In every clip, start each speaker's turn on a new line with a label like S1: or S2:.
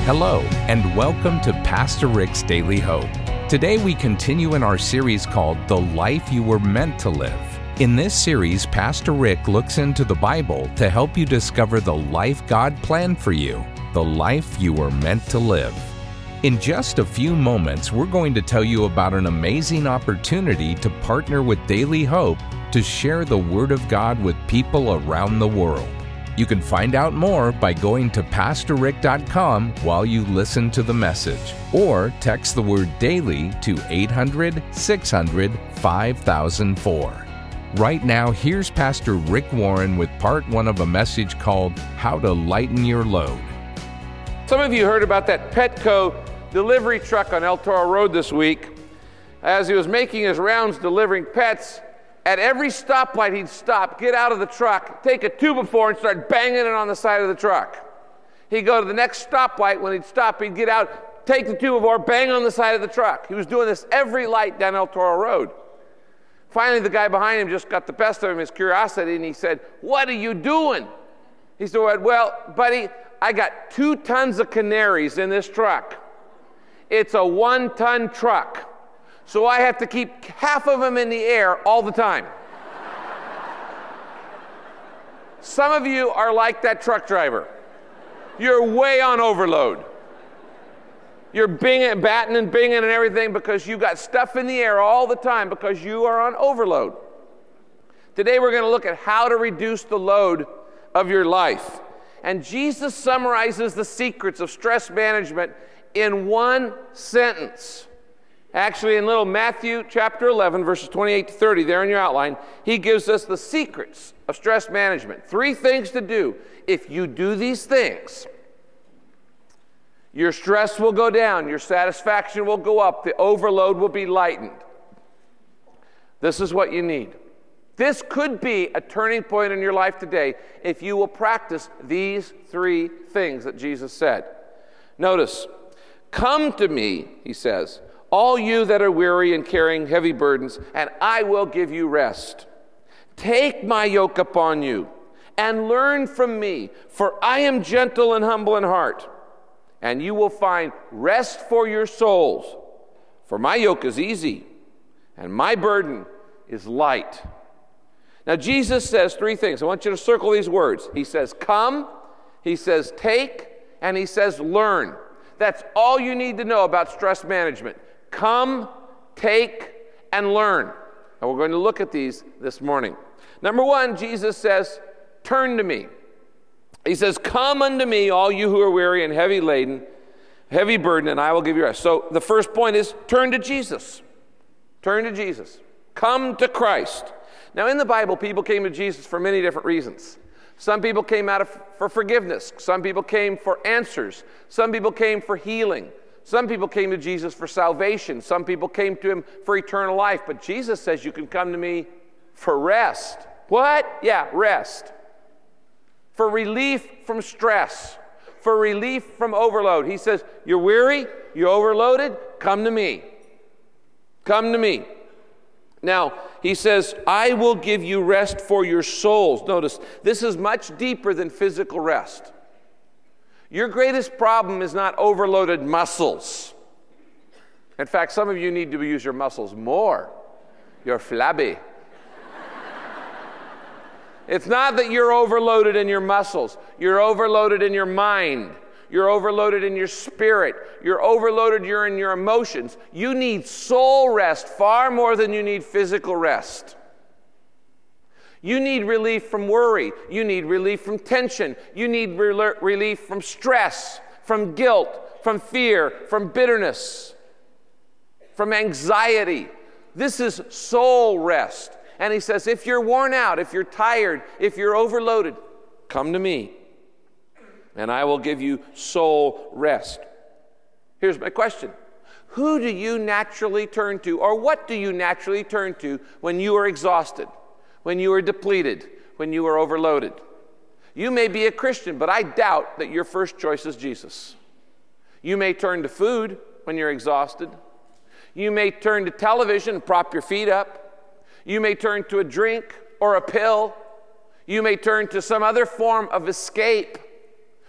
S1: Hello, and welcome to Pastor Rick's Daily Hope. Today we continue in our series called The Life You Were Meant to Live. In this series, Pastor Rick looks into the Bible to help you discover the life God planned for you, the life you were meant to live. In just a few moments, we're going to tell you about an amazing opportunity to partner with Daily Hope to share the Word of God with people around the world. You can find out more by going to PastorRick.com while you listen to the message, or text the word DAILY to 800-600-5004. Right now, here's Pastor Rick Warren with part one of a message called How to Lighten Your Load.
S2: Some of you heard about that Petco delivery truck on El Toro Road this week. As he was making his rounds delivering pets, at every stoplight he'd stop, get out of the truck, take a 2x4 and start banging it on the side of the truck. He'd go to the next stoplight. When he'd stop, he'd get out, take the 2x4, bang on the side of the truck. He was doing this every light down El Toro Road. Finally, the guy behind him just got the best of him, his curiosity, and he said, "What are you doing?" He said, "Well, buddy, I got 2 tons of canaries in this truck. It's a 1-ton truck. So I have to keep half of them in the air all the time." Some of you are like that truck driver. You're way on overload. You're batting and binging and everything because you got stuff in the air all the time because you are on overload. Today we're going to look at how to reduce the load of your life. And Jesus summarizes the secrets of stress management in one sentence. Actually, in little Matthew chapter 11, verses 28 to 30, there in your outline, he gives us the secrets of stress management. 3 things to do. If you do these things, your stress will go down, your satisfaction will go up, the overload will be lightened. This is what you need. This could be a turning point in your life today if you will practice these 3 things that Jesus said. Notice, "Come to me," he says, "all you that are weary and carrying heavy burdens, and I will give you rest. Take my yoke upon you and learn from me, for I am gentle and humble in heart, and you will find rest for your souls. For my yoke is easy and my burden is light." Now, Jesus says 3 things. I want you to circle these words. He says, come, he says, take, and he says, learn. That's all you need to know about stress management. Come, take, and learn. And we're going to look at these this morning. Number 1, Jesus says, turn to me. He says, "Come unto me, all you who are weary and heavy laden, heavy burden, and I will give you rest." So the first point is turn to Jesus. Turn to Jesus. Come to Christ. Now in the Bible, people came to Jesus for many different reasons. Some people came for forgiveness. Some people came for answers. Some people came for healing. Some people came to Jesus for salvation. Some people came to him for eternal life. But Jesus says you can come to me for rest. What? Yeah, rest. For relief from stress. For relief from overload. He says, you're weary? You're overloaded? Come to me. Come to me. Now, he says, I will give you rest for your souls. Notice, this is much deeper than physical rest. Your greatest problem is not overloaded muscles. In fact, some of you need to use your muscles more. You're flabby. It's not that you're overloaded in your muscles. You're overloaded in your mind. You're overloaded in your spirit. You're overloaded in your emotions. You need soul rest far more than you need physical rest. You need relief from worry. You need relief from tension. You need relief from stress, from guilt, from fear, from bitterness, from anxiety. This is soul rest. And he says, if you're worn out, if you're tired, if you're overloaded, come to me, and I will give you soul rest. Here's my question. Who do you naturally turn to, or what do you naturally turn to when you are exhausted, when you are depleted, when you are overloaded? You may be a Christian, but I doubt that your first choice is Jesus. You may turn to food when you're exhausted. You may turn to television and prop your feet up. You may turn to a drink or a pill. You may turn to some other form of escape.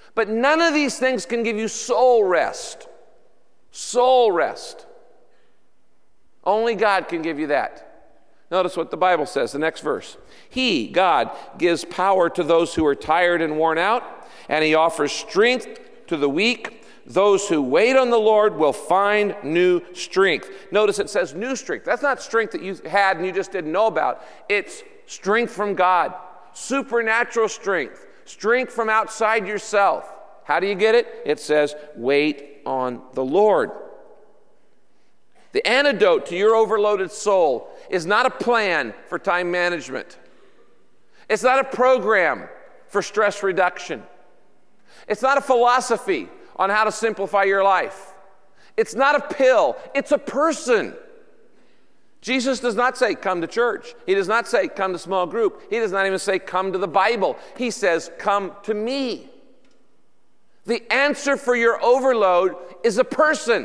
S2: But none of these things can give you soul rest. Soul rest. Only God can give you that. Notice what the Bible says, the next verse. He, God, gives power to those who are tired and worn out, and he offers strength to the weak. Those who wait on the Lord will find new strength. Notice it says new strength. That's not strength that you had and you just didn't know about. It's strength from God, supernatural strength, strength from outside yourself. How do you get it? It says, wait on the Lord. The antidote to your overloaded soul is not a plan for time management. It's not a program for stress reduction. It's not a philosophy on how to simplify your life. It's not a pill. It's a person. Jesus does not say, come to church. He does not say, come to small group. He does not even say, come to the Bible. He says, come to me. The answer for your overload is a person.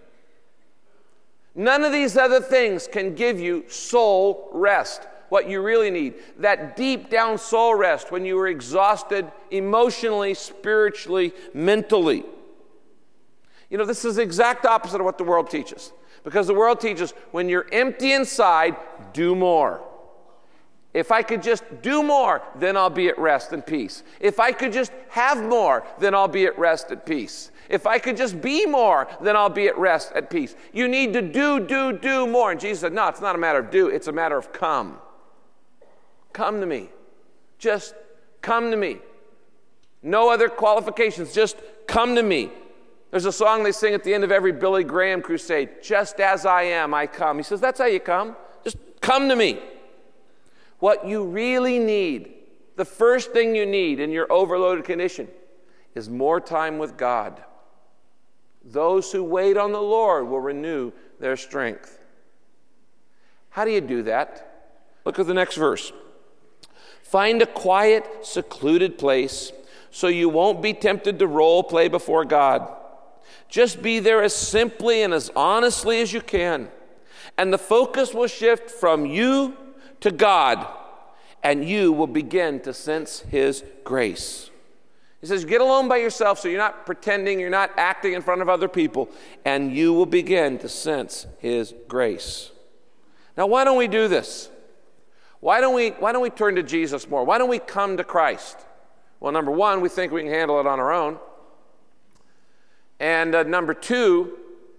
S2: None of these other things can give you soul rest. What you really need, that deep down soul rest when you are exhausted emotionally, spiritually, mentally. You know, this is the exact opposite of what the world teaches. Because the world teaches when you're empty inside, do more. If I could just do more, then I'll be at rest and peace. If I could just have more, then I'll be at rest and peace. If I could just be more, then I'll be at rest at peace. You need to do more. And Jesus said, no, it's not a matter of do, it's a matter of come. Come to me. Just come to me. No other qualifications, just come to me. There's a song they sing at the end of every Billy Graham crusade, just as I am, I come. He says, that's how you come. Just come to me. What you really need, the first thing you need in your overloaded condition is more time with God. Those who wait on the Lord will renew their strength. How do you do that? Look at the next verse. Find a quiet, secluded place so you won't be tempted to role play before God. Just be there as simply and as honestly as you can. And the focus will shift from you to God, and you will begin to sense His grace. He says, get alone by yourself so you're not pretending, you're not acting in front of other people, and you will begin to sense His grace. Now, why don't we do this? Why don't we turn to Jesus more? Why don't we come to Christ? Well, number one, we think we can handle it on our own. And number two,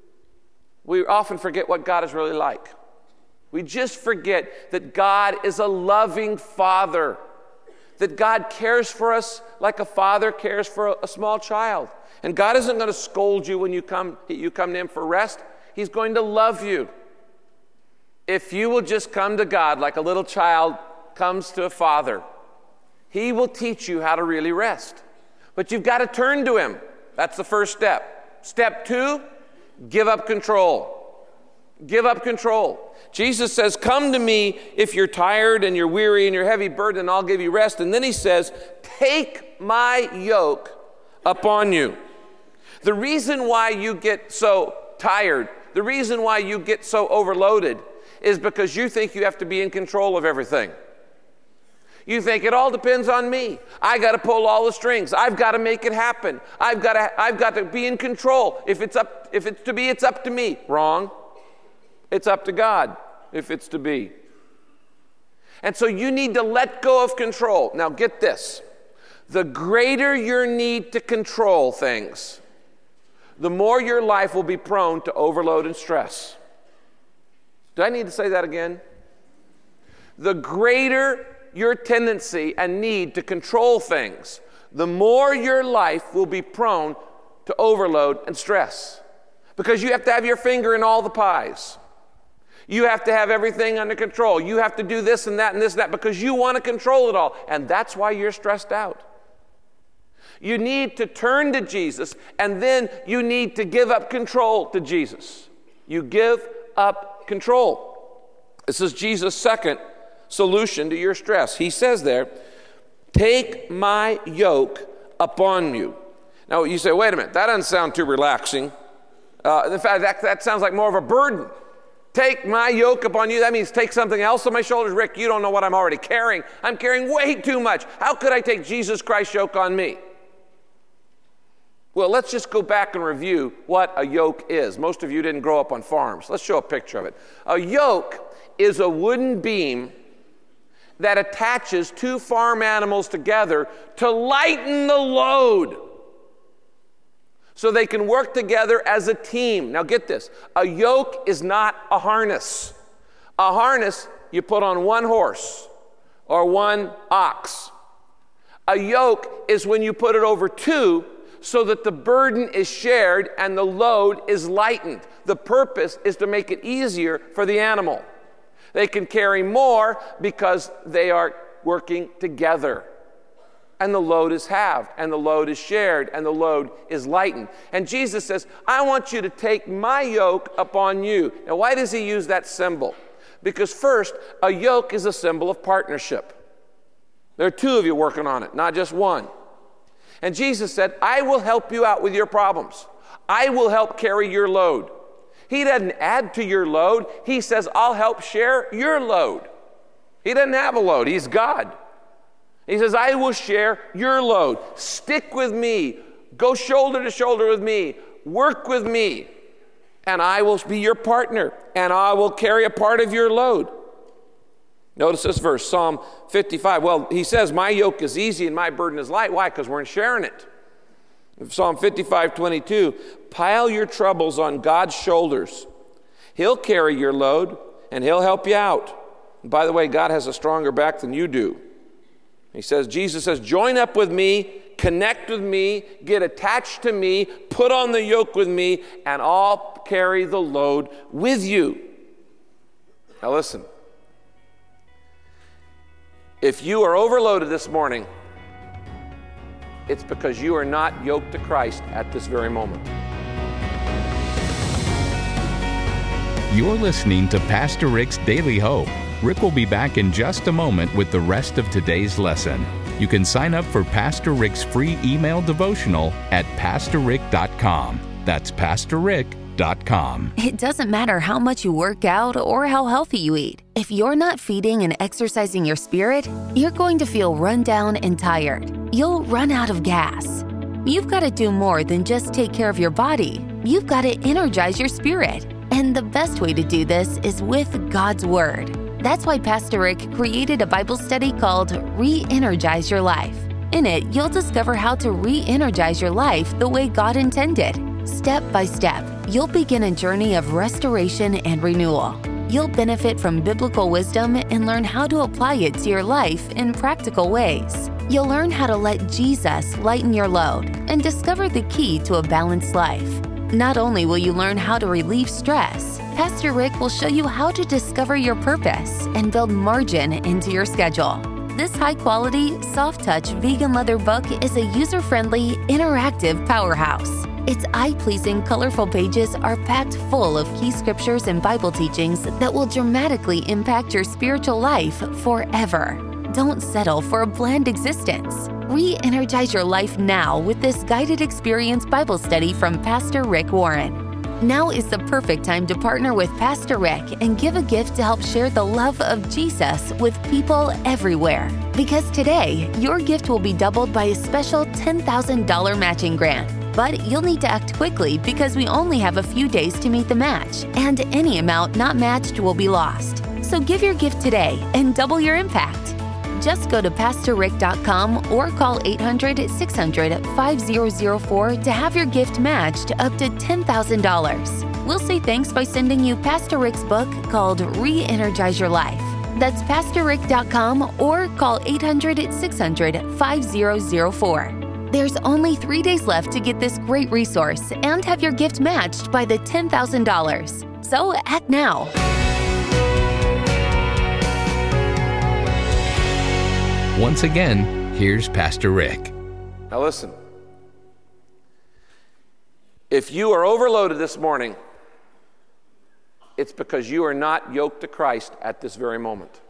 S2: we often forget what God is really like. We just forget that God is a loving Father, that God cares for us like a father cares for a small child. And God isn't going to scold you when you come to Him for rest. He's going to love you. If you will just come to God like a little child comes to a father, He will teach you how to really rest. But you've got to turn to Him. That's the first step. Step two, give up control. Give up control. Jesus says, come to me if you're tired and you're weary and you're heavy burdened, and I'll give you rest. And then He says, take my yoke upon you. The reason why you get so tired, the reason why you get so overloaded is because you think you have to be in control of everything. You think it all depends on me. I got to pull all the strings. I've got to make it happen. I've got to be in control. If it's to be, it's up to me. Wrong. It's up to God if it's to be. And so you need to let go of control. Now get this. The greater your need to control things, the more your life will be prone to overload and stress. Do I need to say that again? The greater your tendency and need to control things, the more your life will be prone to overload and stress. Because you have to have your finger in all the pies. You have to have everything under control. You have to do this and that and this and that because you want to control it all. And that's why you're stressed out. You need to turn to Jesus, and then you need to give up control to Jesus. You give up control. This is Jesus' second solution to your stress. He says there, take my yoke upon you. Now you say, wait a minute, that doesn't sound too relaxing. In fact, that sounds like more of a burden. Take my yoke upon you. That means take something else on my shoulders. Rick, you don't know what I'm already carrying. I'm carrying way too much. How could I take Jesus Christ's yoke on me? Well, let's just go back and review what a yoke is. Most of you didn't grow up on farms. Let's show a picture of it. A yoke is a wooden beam that attaches two farm animals together to lighten the load so they can work together as a team. Now get this, a yoke is not a harness. A harness you put on one horse or one ox. A yoke is when you put it over two so that the burden is shared and the load is lightened. The purpose is to make it easier for the animal. They can carry more because they are working together. And the load is halved, and the load is shared, and the load is lightened. And Jesus says, I want you to take my yoke upon you. Now, why does he use that symbol? Because first, a yoke is a symbol of partnership. There are two of you working on it, not just one. And Jesus said, I will help you out with your problems. I will help carry your load. He doesn't add to your load. He says, I'll help share your load. He doesn't have a load. He's God. He says, I will share your load. Stick with me. Go shoulder to shoulder with me. Work with me. And I will be your partner. And I will carry a part of your load. Notice this verse, Psalm 55. Well, he says, my yoke is easy and my burden is light. Why? Because we're sharing it. Psalm 55:22. Pile your troubles on God's shoulders. He'll carry your load and he'll help you out. And by the way, God has a stronger back than you do. He says, Jesus says, join up with me, connect with me, get attached to me, put on the yoke with me, and I'll carry the load with you. Now listen. If you are overloaded this morning, it's because you are not yoked to Christ at this very moment.
S1: You're listening to Pastor Rick's Daily Hope. Rick will be back in just a moment with the rest of today's lesson. You can sign up for Pastor Rick's free email devotional at pastorrick.com. That's pastorrick.com.
S3: It doesn't matter how much you work out or how healthy you eat. If you're not feeding and exercising your spirit, you're going to feel run down and tired. You'll run out of gas. You've got to do more than just take care of your body. You've got to energize your spirit. And the best way to do this is with God's Word. That's why Pastor Rick created a Bible study called Re-Energize Your Life. In it, you'll discover how to re-energize your life the way God intended. Step by step, you'll begin a journey of restoration and renewal. You'll benefit from biblical wisdom and learn how to apply it to your life in practical ways. You'll learn how to let Jesus lighten your load and discover the key to a balanced life. Not only will you learn how to relieve stress, Pastor Rick will show you how to discover your purpose and build margin into your schedule. This high-quality, soft-touch vegan leather book is a user-friendly, interactive powerhouse. Its eye-pleasing, colorful pages are packed full of key scriptures and Bible teachings that will dramatically impact your spiritual life forever. Don't settle for a bland existence. Re-energize your life now with this guided experience Bible study from Pastor Rick Warren. Now is the perfect time to partner with Pastor Rick and give a gift to help share the love of Jesus with people everywhere. Because today, your gift will be doubled by a special $10,000 matching grant. But you'll need to act quickly because we only have a few days to meet the match, and any amount not matched will be lost. So give your gift today and double your impact. Just go to pastorrick.com or call 800-600-5004 to have your gift matched up to $10,000. We'll say thanks by sending you Pastor Rick's book called Re-Energize Your Life. That's pastorrick.com or call 800-600-5004. There's only 3 days left to get this great resource and have your gift matched by the $10,000. So act now.
S1: Once again, here's Pastor Rick.
S2: Now listen. If you are overloaded this morning, it's because you are not yoked to Christ at this very moment.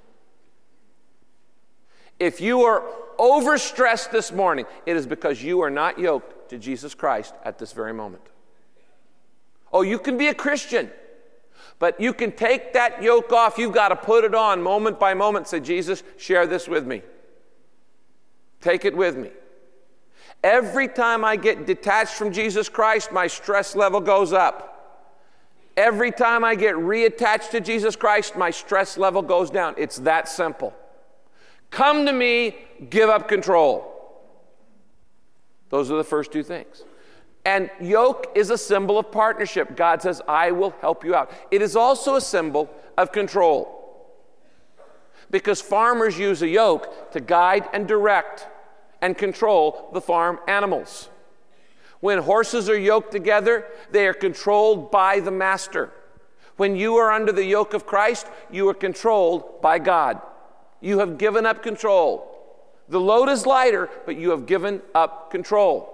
S2: If you are overstressed this morning, it is because you are not yoked to Jesus Christ at this very moment. Oh, you can be a Christian, but you can take that yoke off. You've got to put it on moment by moment. Say, Jesus, share this with me. Take it with me. Every time I get detached from Jesus Christ, my stress level goes up. Every time I get reattached to Jesus Christ, my stress level goes down. It's that simple. Come to me, give up control. Those are the first two things. And yoke is a symbol of partnership. God says, I will help you out. It is also a symbol of control, because farmers use a yoke to guide and direct and control the farm animals. When horses are yoked together, they are controlled by the master. When you are under the yoke of Christ, you are controlled by God. You have given up control. The load is lighter, but you have given up control.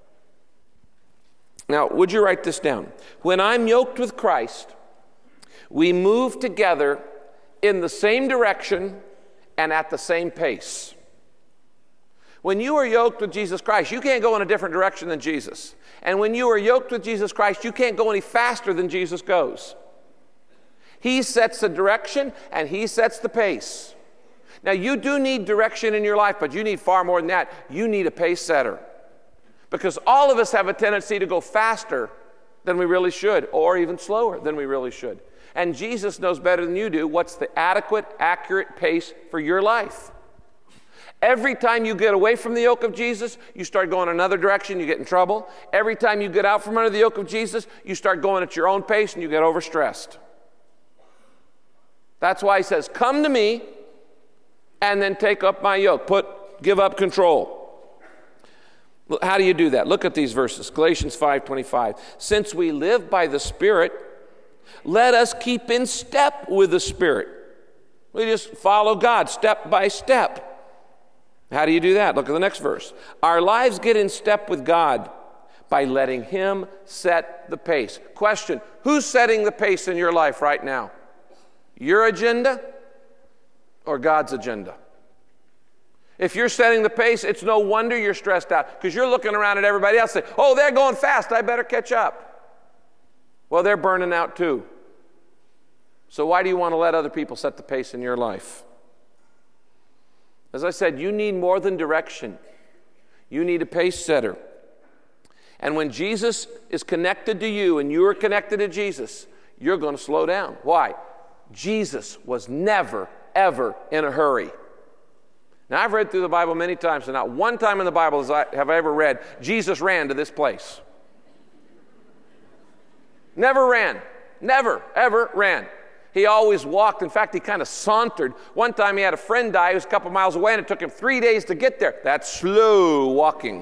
S2: Now, would you write this down? When I'm yoked with Christ, we move together in the same direction and at the same pace. When you are yoked with Jesus Christ, you can't go in a different direction than Jesus. And when you are yoked with Jesus Christ, you can't go any faster than Jesus goes. He sets the direction and He sets the pace. Now, you do need direction in your life, but you need far more than that. You need a pace setter. Because all of us have a tendency to go faster than we really should, or even slower than we really should. And Jesus knows better than you do what's the adequate, accurate pace for your life. Every time you get away from the yoke of Jesus, you start going another direction, you get in trouble. Every time you get out from under the yoke of Jesus, you start going at your own pace and you get overstressed. That's why He says, come to me and then take up my yoke. Give up control. How do you do that? Look at these verses. Galatians 5:25. Since we live by the Spirit, let us keep in step with the Spirit. We just follow God step by step. How do you do that? Look at the next verse. Our lives get in step with God by letting Him set the pace. Question, who's setting the pace in your life right now? Your agenda or God's agenda? If you're setting the pace, it's no wonder you're stressed out, because you're looking around at everybody else and say, oh, they're going fast, I better catch up. Well, they're burning out too. So why do you want to let other people set the pace in your life? As I said, you need more than direction. You need a pace setter. And when Jesus is connected to you and you are connected to Jesus, you're going to slow down. Why? Jesus was never, ever in a hurry. Now, I've read through the Bible many times, and not one time in the Bible have I ever read, Jesus ran to this place. Never ran. Never, ever ran. He always walked. In fact, he kind of sauntered. One time he had a friend die who was a couple miles away, and it took him 3 days to get there. That's slow walking.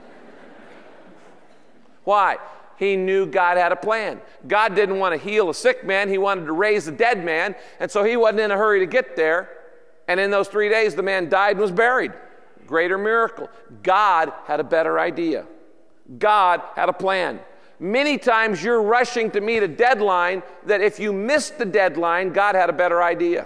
S2: Why? He knew God had a plan. God didn't want to heal a sick man. He wanted to raise a dead man, and so he wasn't in a hurry to get there. And in those 3 days, the man died and was buried. Greater miracle. God had a better idea. God had a plan. Many times you're rushing to meet a deadline that if you missed the deadline, God had a better idea.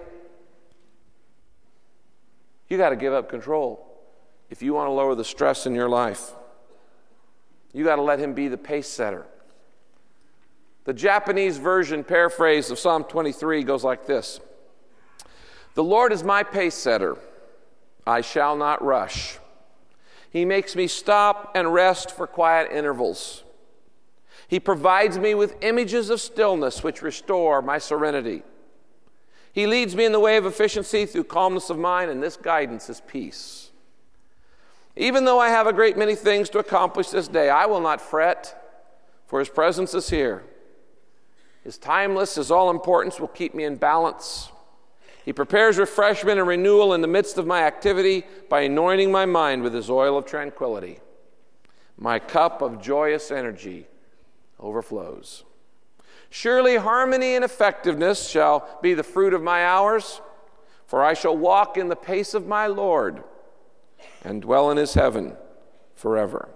S2: You got to give up control if you want to lower the stress in your life. You got to let Him be the pace setter. The Japanese version paraphrase of Psalm 23 goes like this. The Lord is my pace setter. I shall not rush. He makes me stop and rest for quiet intervals. He provides me with images of stillness which restore my serenity. He leads me in the way of efficiency through calmness of mind, and this guidance is peace. Even though I have a great many things to accomplish this day, I will not fret, for His presence is here. His timeless, His all-importance will keep me in balance. He prepares refreshment and renewal in the midst of my activity by anointing my mind with His oil of tranquility. My cup of joyous energy overflows. Surely harmony and effectiveness shall be the fruit of my hours, for I shall walk in the pace of my Lord and dwell in His heaven forever.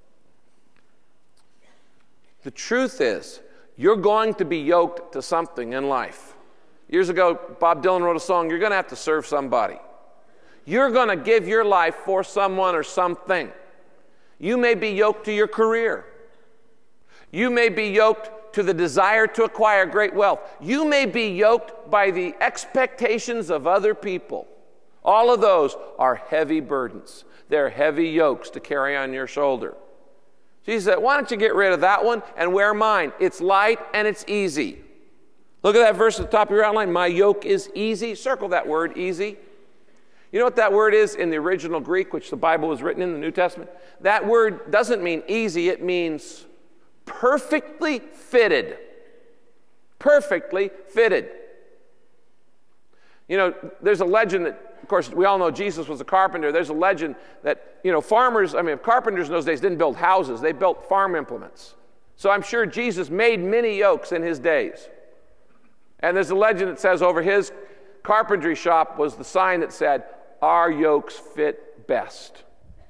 S2: The truth is, you're going to be yoked to something in life. Years ago, Bob Dylan wrote a song, you're going to have to serve somebody. You're going to give your life for someone or something. You may be yoked to your career. You may be yoked to the desire to acquire great wealth. You may be yoked by the expectations of other people. All of those are heavy burdens. They're heavy yokes to carry on your shoulder. Jesus said, why don't you get rid of that one and wear mine? It's light and it's easy. Look at that verse at the top of your outline. My yoke is easy. Circle that word, easy. You know what that word is in the original Greek, which the Bible was written in the New Testament? That word doesn't mean easy. It means perfectly fitted. Perfectly fitted. You know, there's a legend that, of course, we all know Jesus was a carpenter. There's a legend that, carpenters in those days didn't build houses. They built farm implements. So I'm sure Jesus made many yokes in his days. And there's a legend that says over his carpentry shop was the sign that said, our yokes fit best.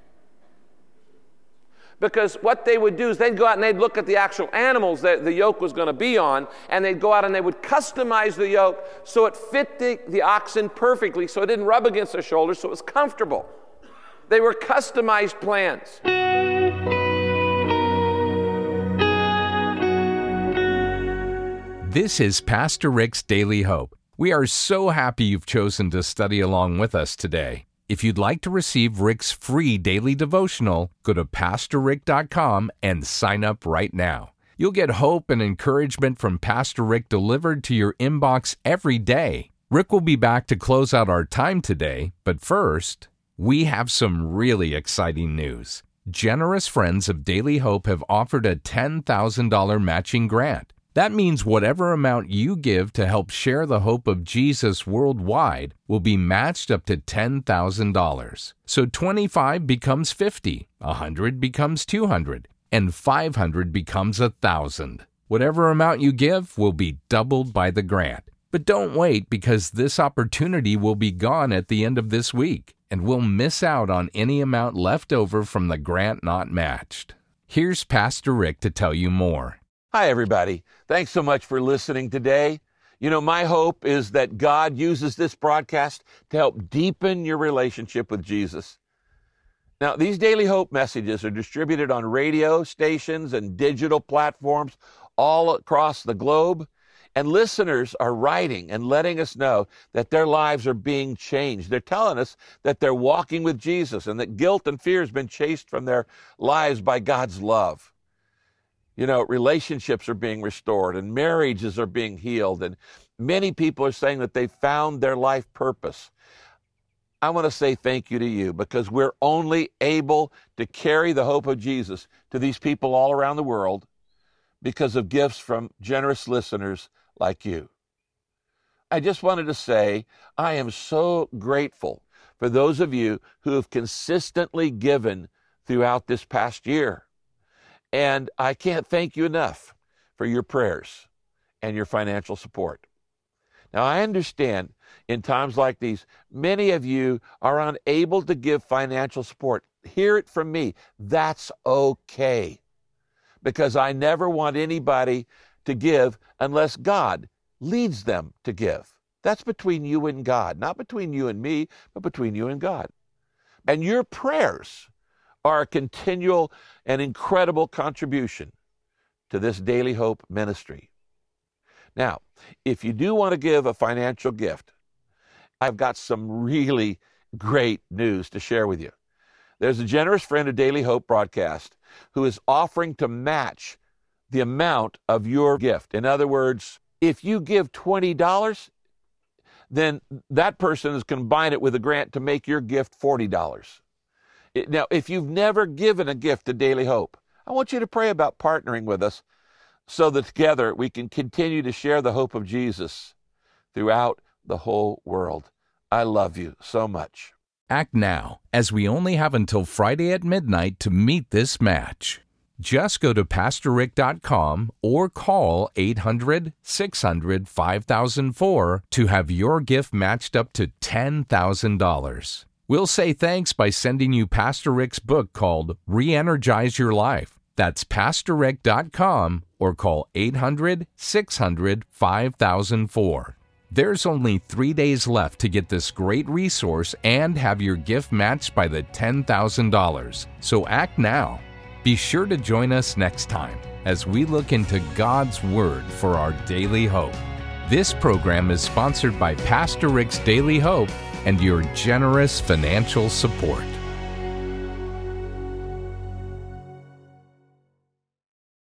S2: Because what they would do is they'd go out and they'd look at the actual animals that the yoke was going to be on, and they'd go out and they would customize the yoke so it fit the oxen perfectly, so it didn't rub against their shoulders, so it was comfortable. They were customized plans.
S1: This is Pastor Rick's Daily Hope. We are so happy you've chosen to study along with us today. If you'd like to receive Rick's free daily devotional, go to PastorRick.com and sign up right now. You'll get hope and encouragement from Pastor Rick delivered to your inbox every day. Rick will be back to close out our time today, but first, we have some really exciting news. Generous friends of Daily Hope have offered a $10,000 matching grant. That means whatever amount you give to help share the hope of Jesus worldwide will be matched up to $10,000. So 25 becomes 50, 100 becomes 200, and 500 becomes 1,000. Whatever amount you give will be doubled by the grant. But don't wait, because this opportunity will be gone at the end of this week, and we'll miss out on any amount left over from the grant not matched. Here's Pastor Rick to tell you more.
S4: Hi, everybody. Thanks so much for listening today. You know, my hope is that God uses this broadcast to help deepen your relationship with Jesus. Now, these Daily Hope messages are distributed on radio stations and digital platforms all across the globe, and listeners are writing and letting us know that their lives are being changed. They're telling us that they're walking with Jesus and that guilt and fear has been chased from their lives by God's love. You know, relationships are being restored and marriages are being healed, and many people are saying that they found their life purpose. I want to say thank you to you, because we're only able to carry the hope of Jesus to these people all around the world because of gifts from generous listeners like you. I just wanted to say I am so grateful for those of you who have consistently given throughout this past year. And I can't thank you enough for your prayers and your financial support. Now, I understand in times like these, many of you are unable to give financial support. Hear it from me. That's okay. Because I never want anybody to give unless God leads them to give. That's between you and God, not between you and me, but between you and God. And your prayers are a continual and incredible contribution to this Daily Hope ministry. Now, if you do want to give a financial gift, I've got some really great news to share with you. There's a generous friend of Daily Hope broadcast who is offering to match the amount of your gift. In other words, if you give $20, then that person is combined it with a grant to make your gift $40. Now, if you've never given a gift to Daily Hope, I want you to pray about partnering with us so that together we can continue to share the hope of Jesus throughout the whole world. I love you so much.
S1: Act now, as we only have until Friday at midnight to meet this match. Just go to PastorRick.com or call 800-600-5004 to have your gift matched up to $10,000. We'll say thanks by sending you Pastor Rick's book called Re-Energize Your Life. That's PastorRick.com or call 800-600-5004. There's only 3 days left to get this great resource and have your gift matched by the $10,000. So act now. Be sure to join us next time as we look into God's Word for our daily hope. This program is sponsored by Pastor Rick's Daily Hope and your generous financial support.